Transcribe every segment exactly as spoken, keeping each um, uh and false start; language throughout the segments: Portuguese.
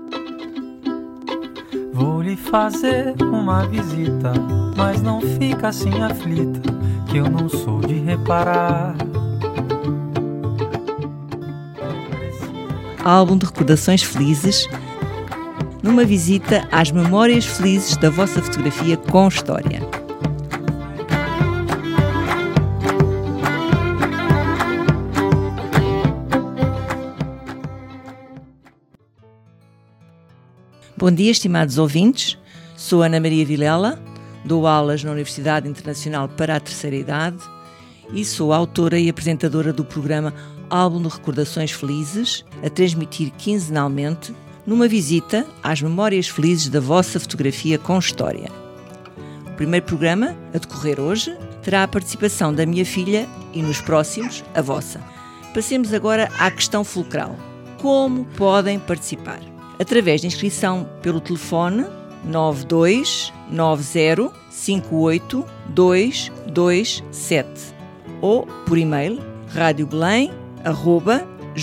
Vou lhe fazer uma visita, mas não fica assim aflita, que eu não sou de reparar. Álbum de recordações felizes, numa visita às memórias felizes da vossa fotografia com história. Bom dia, estimados ouvintes. Sou Ana Maria Vilela, dou aulas na Universidade Internacional para a Terceira Idade e sou autora e apresentadora do programa Álbum de Recordações Felizes, a transmitir quinzenalmente, numa visita às memórias felizes da vossa fotografia com história. O primeiro programa, a decorrer hoje, terá a participação da minha filha e nos próximos, a vossa. Passemos agora à questão fulcral. Como podem participar? Através de inscrição pelo telefone nove dois nove zero cinco oito dois dois sete ou por e-mail radiobelém arroba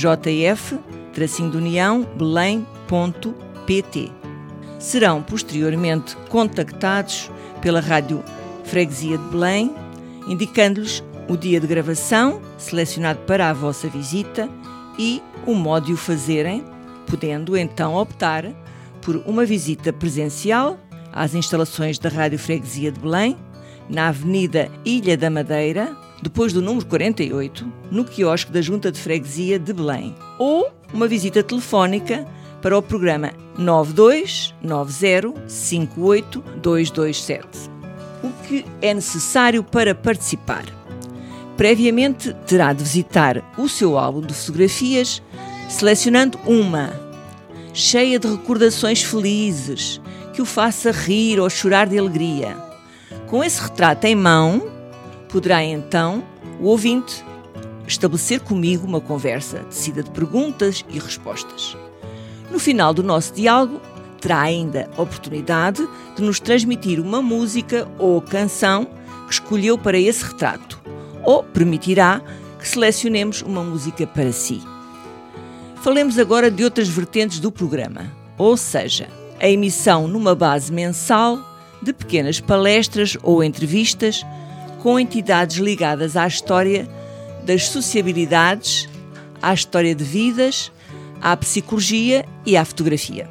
jf tracinho de união belém ponto pt. Serão posteriormente contactados pela Rádio Freguesia de Belém, indicando-lhes o dia de gravação selecionado para a vossa visita e o modo de o fazerem, podendo então optar por uma visita presencial às instalações da Rádio Freguesia de Belém, na Avenida Ilha da Madeira, depois do número quarenta e oito, no quiosque da Junta de Freguesia de Belém, ou uma visita telefónica para o programa nove dois nove zero cinco oito dois dois sete. O que é necessário para participar? Previamente terá de visitar o seu álbum de fotografias, selecionando uma cheia de recordações felizes, que o faça rir ou chorar de alegria. Com esse retrato em mão, poderá então o ouvinte estabelecer comigo uma conversa tecida de perguntas e respostas. No final do nosso diálogo, terá ainda a oportunidade de nos transmitir uma música ou canção que escolheu para esse retrato, ou permitirá que selecionemos uma música para si. Falemos agora de outras vertentes do programa, ou seja, a emissão numa base mensal de pequenas palestras ou entrevistas com entidades ligadas à história das sociabilidades, à história de vidas, à psicologia e à fotografia.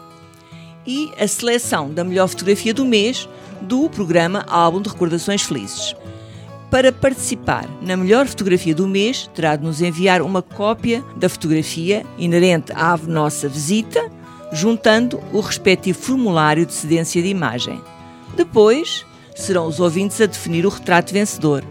E a seleção da melhor fotografia do mês do programa Álbum de Recordações Felizes. Para participar na melhor fotografia do mês, terá de nos enviar uma cópia da fotografia inerente à nossa visita, juntando o respectivo formulário de cedência de imagem. Depois, serão os ouvintes a definir o retrato vencedor.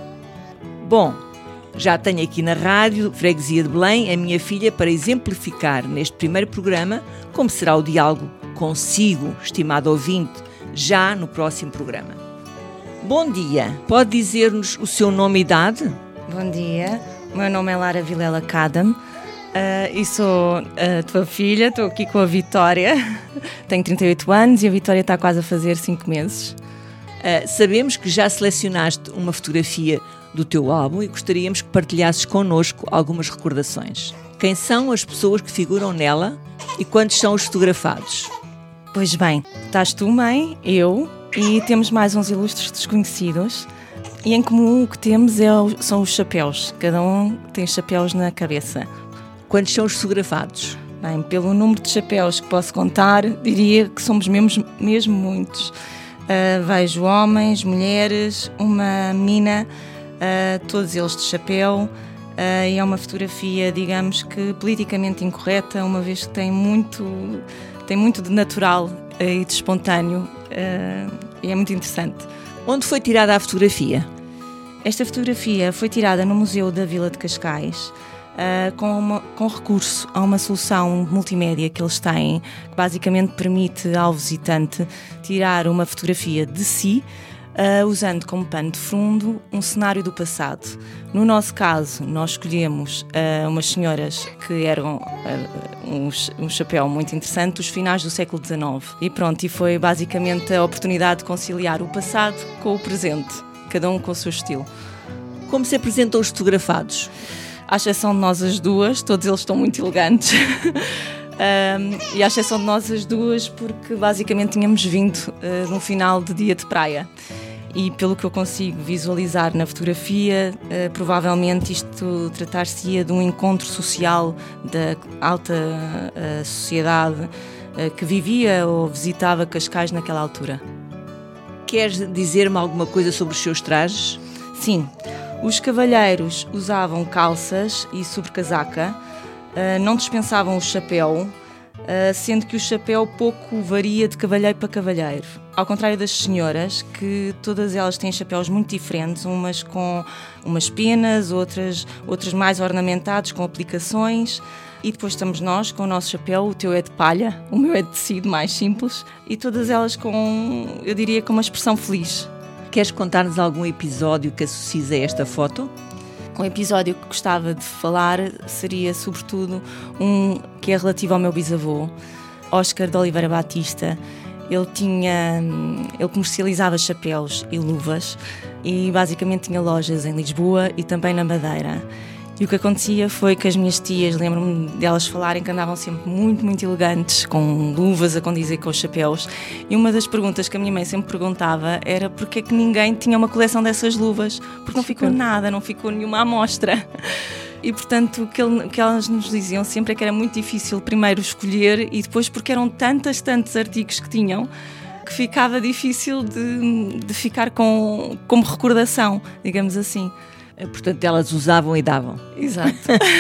Bom, já tenho aqui na Rádio Freguesia de Belém a minha filha para exemplificar neste primeiro programa como será o diálogo consigo, estimado ouvinte, já no próximo programa. Bom dia, pode dizer-nos o seu nome e idade? Bom dia, o meu nome é Lara Vilela Cadam uh, e sou a tua filha, estou aqui com a Vitória, tenho trinta e oito anos e a Vitória está quase a fazer cinco meses. Uh, sabemos que já selecionaste uma fotografia do teu álbum e gostaríamos que partilhasses connosco algumas recordações. Quem são as pessoas que figuram nela e quantos são os fotografados? Pois bem, estás tu, mãe, eu... E temos mais uns ilustres desconhecidos e em comum o que temos é, são os chapéus. Cada um tem chapéus na cabeça. Quantos são os fotografados? Bem, pelo número de chapéus que posso contar, diria que somos mesmo, mesmo muitos. Uh, vejo homens, mulheres, uma menina, uh, todos eles de chapéu. Uh, e é uma fotografia, digamos que politicamente incorreta, uma vez que tem muito, tem muito de natural uh, e de espontâneo. Uh, e é muito interessante. Onde foi tirada a fotografia? Esta fotografia foi tirada no Museu da Vila de Cascais, uh, com, uma, com recurso a uma solução multimédia que eles têm, que basicamente permite ao visitante tirar uma fotografia de si, uh, usando como pano de fundo um cenário do passado. No nosso caso, nós escolhemos uh, umas senhoras que eram uh, um, um chapéu muito interessante dos finais do século dezenove. E pronto, e foi basicamente a oportunidade de conciliar o passado com o presente, cada um com o seu estilo. Como se apresentam os fotografados? À exceção de nós as duas, todos eles estão muito elegantes. Um, e à exceção de nós as duas, porque basicamente tínhamos vindo uh, num final de dia de praia. E pelo que eu consigo visualizar na fotografia, uh, provavelmente isto tratar-se-ia de um encontro social da alta uh, sociedade uh, que vivia ou visitava Cascais naquela altura. Queres dizer-me alguma coisa sobre os seus trajes? Sim, os cavalheiros usavam calças e sobrecasaca, uh, não dispensavam o chapéu, uh, sendo que o chapéu pouco varia de cavalheiro para cavalheiro. Ao contrário das senhoras, que todas elas têm chapéus muito diferentes, umas com umas penas, outras, outras mais ornamentados, com aplicações. E depois estamos nós com o nosso chapéu, o teu é de palha, o meu é de tecido, mais simples. E todas elas com, eu diria, com uma expressão feliz. Queres contar-nos algum episódio que associes a esta foto? Um episódio que gostava de falar seria, sobretudo, um que é relativo ao meu bisavô, Oscar de Oliveira Batista. Ele tinha, ele comercializava chapéus e luvas e basicamente tinha lojas em Lisboa e também na Madeira. E o que acontecia foi que as minhas tias, lembro-me delas falarem que andavam sempre muito, muito elegantes, com luvas a condizer com os chapéus. E uma das perguntas que a minha mãe sempre perguntava era porque é que ninguém tinha uma coleção dessas luvas, porque não ficou nada, não ficou nenhuma amostra. E, portanto, o que, ele, o que elas nos diziam sempre é que era muito difícil primeiro escolher e depois porque eram tantos, tantos artigos que tinham que ficava difícil de, de ficar com, como recordação, digamos assim. Portanto, elas usavam e davam. Exato.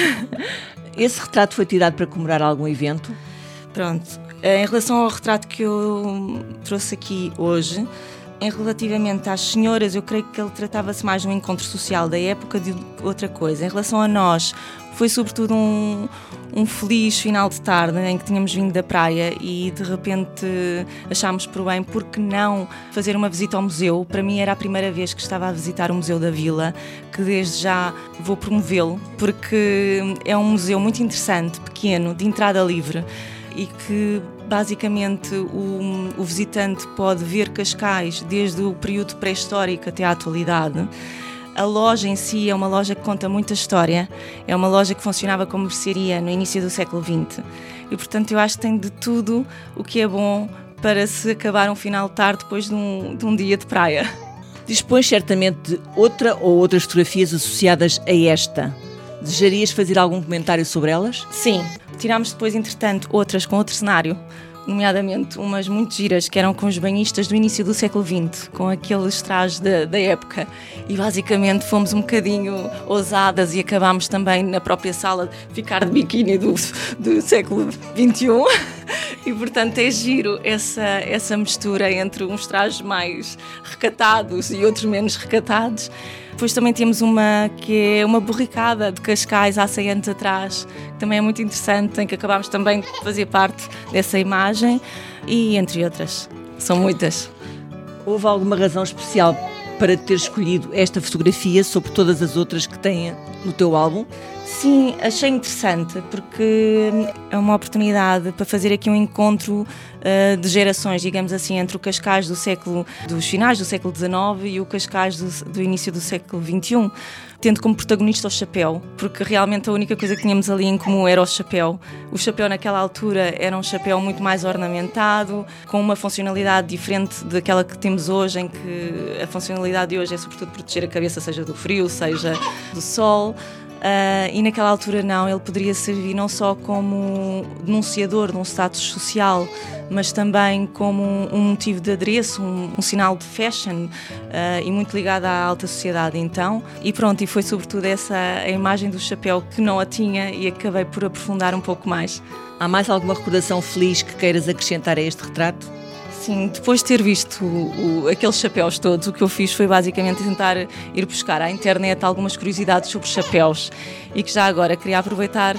Esse retrato foi tirado para comemorar algum evento? Pronto. Em relação ao retrato que eu trouxe aqui hoje, em relativamente às senhoras, eu creio que ele tratava-se mais de um encontro social da época de outra coisa. Em relação a nós, foi sobretudo um, um feliz final de tarde em que tínhamos vindo da praia e de repente achámos por bem, por que não fazer uma visita ao museu. Para mim era a primeira vez que estava a visitar o Museu da Vila, que desde já vou promovê-lo, porque é um museu muito interessante, pequeno, de entrada livre e que basicamente o, o visitante pode ver Cascais desde o período pré-histórico até à atualidade. A loja em si é uma loja que conta muita história, é uma loja que funcionava como mercearia no início do século vinte e, portanto, eu acho que tem de tudo o que é bom para se acabar um final de tarde depois de um, de um dia de praia. Dispões certamente de outra ou outras fotografias associadas a esta. Desejarias fazer algum comentário sobre elas? Sim, tirámos depois, entretanto, outras com outro cenário, nomeadamente umas muito giras que eram com os banhistas do início do século vinte, com aqueles trajes da, da época, e basicamente fomos um bocadinho ousadas e acabámos também na própria sala de ficar de biquíni do, do século vinte e um e portanto é giro essa, essa mistura entre uns trajes mais recatados e outros menos recatados. Depois também temos uma que é uma borricada de Cascais há cem anos atrás, que também é muito interessante, em que acabámos também de fazer parte dessa imagem e entre outras, são muitas. Houve alguma razão especial para ter escolhido esta fotografia sobre todas as outras que têm no teu álbum? Sim, achei interessante porque é uma oportunidade para fazer aqui um encontro uh, de gerações, digamos assim, entre o Cascais do século, dos finais do século dezenove e o Cascais do, do início do século vinte e um, tendo como protagonista o chapéu, porque realmente a única coisa que tínhamos ali em comum era o chapéu. O chapéu naquela altura era um chapéu muito mais ornamentado, com uma funcionalidade diferente daquela que temos hoje, em que a funcionalidade de hoje é sobretudo proteger a cabeça, seja do frio, seja do sol. Uh, e naquela altura não, ele poderia servir não só como denunciador de um status social, mas também como um, um motivo de adereço, um, um sinal de fashion, uh, e muito ligado à alta sociedade então. E pronto, e foi sobretudo essa a imagem do chapéu que não a tinha e acabei por aprofundar um pouco mais. Há mais alguma recordação feliz que queiras acrescentar a este retrato? Sim, depois de ter visto o, o, aqueles chapéus todos, o que eu fiz foi basicamente tentar ir buscar à internet algumas curiosidades sobre chapéus e que já agora queria aproveitar uh,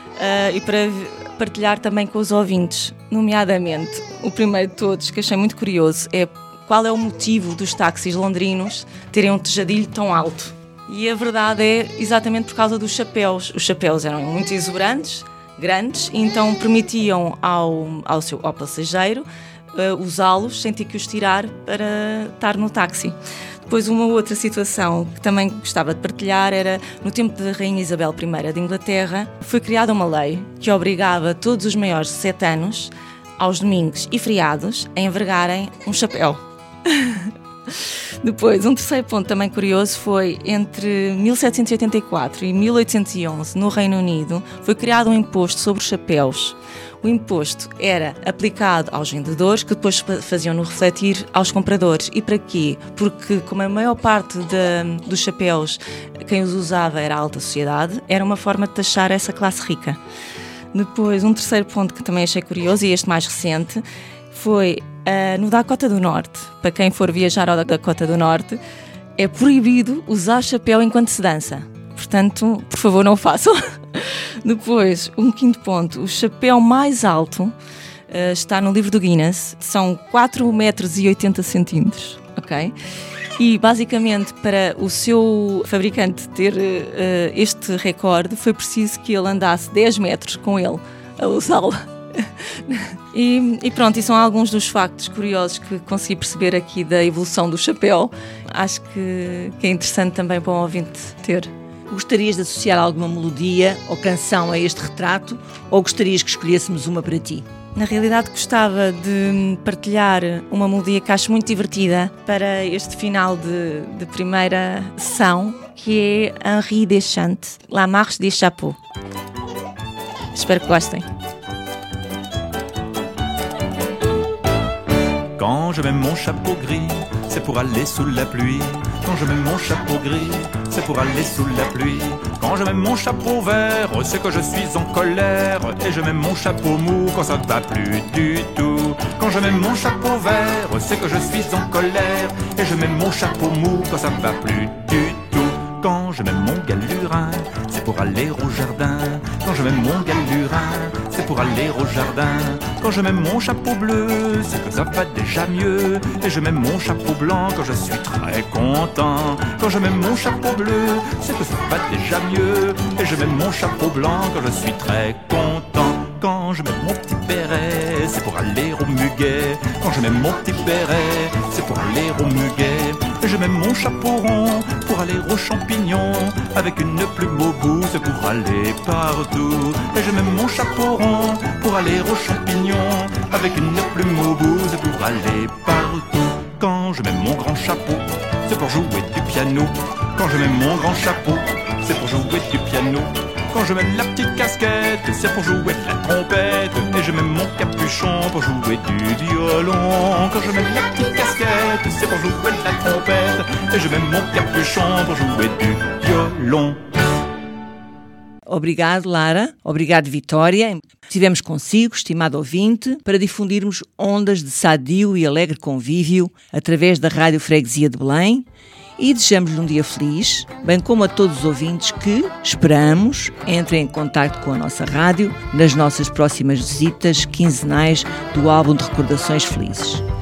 e para partilhar também com os ouvintes, nomeadamente o primeiro de todos, que achei muito curioso, é qual é o motivo dos táxis londrinos terem um tejadilho tão alto. E a verdade é exatamente por causa dos chapéus. Os chapéus eram muito exuberantes, grandes, e então permitiam ao, ao, seu, ao passageiro Uh, usá-los sem ter que os tirar para estar no táxi. Depois, uma outra situação que também gostava de partilhar era, no tempo da Rainha Isabel I de Inglaterra, foi criada uma lei que obrigava todos os maiores de sete anos, aos domingos e feriados, a envergarem um chapéu. Depois, um terceiro ponto também curioso foi, entre mil setecentos e oitenta e quatro e mil oitocentos e onze, no Reino Unido, foi criado um imposto sobre os chapéus. O imposto era aplicado aos vendedores, que depois faziam-no refletir aos compradores. E para quê? Porque, como a maior parte de, dos chapéus, quem os usava era a alta sociedade, era uma forma de taxar essa classe rica. Depois, um terceiro ponto que também achei curioso, e este mais recente, foi uh, no Dakota do Norte. Para quem for viajar ao Dakota do Norte, é proibido usar chapéu enquanto se dança. Portanto, por favor, não o façam. Depois, um quinto ponto, o chapéu mais alto uh, está no livro do Guinness, são quatro metros e oitenta centímetros, ok? E, basicamente, para o seu fabricante ter uh, este recorde, foi preciso que ele andasse dez metros com ele a usá-lo. e, e pronto, e são alguns dos factos curiosos que consegui perceber aqui da evolução do chapéu. Acho que, que é interessante também para o ouvinte ter. Gostarias de associar alguma melodia ou canção a este retrato, ou gostarias que escolhêssemos uma para ti? Na realidade, gostava de partilhar uma melodia que acho muito divertida para este final de, de primeira sessão, que é Henri Deschamps, La Marche des Chapeaux. Espero que gostem. Quand je mets mon chapeau gris, c'est pour aller sous la pluie. Quand je mets mon chapeau gris, c'est pour aller sous la pluie. Quand je mets mon chapeau vert, c'est que je suis en colère. Et je mets mon chapeau mou quand ça va plus du tout. Quand je mets mon chapeau vert, c'est que je suis en colère. Et je mets mon chapeau mou quand ça va plus du tout. Quand je mets mon galurin, c'est pour aller au jardin. Quand je mets mon galurin, c'est pour aller au jardin. Quand je mets mon chapeau bleu, c'est que ça va déjà mieux. Et je mets mon chapeau blanc quand je suis très content. Quand je mets mon chapeau bleu, c'est que ça va déjà mieux. Et je mets mon chapeau blanc quand je suis très content. Quand je mets mon petit béret, c'est pour aller au muguet. Quand je mets mon petit béret, c'est pour aller au muguet. Et je mets mon chapeau rond pour aller aux champignons. Avec une plume au bout, c'est pour aller partout. Et je mets mon chapeau rond pour aller aux champignons. Avec une plume au bout, c'est pour aller partout. Quand je mets mon grand chapeau, c'est pour jouer du piano. Quand je mets mon grand chapeau, c'est pour jouer du piano. Quand je mets la petite casquette, c'est pour jouer de la trompette. Et je mets mon capuchon pour jouer du violon. Quand je mets la petite casquette, c'est pour jouer de la trompette. Et je mets mon capuchon pour jouer du violon. Obrigado, Lara. Obrigado, Vitória. Estivemos consigo, estimado ouvinte, para difundirmos ondas de sadio e alegre convívio através da Rádio Freguesia de Belém, e desejamos-lhe um dia feliz, bem como a todos os ouvintes que, esperamos, entrem em contacto com a nossa rádio nas nossas próximas visitas quinzenais do álbum de recordações felizes.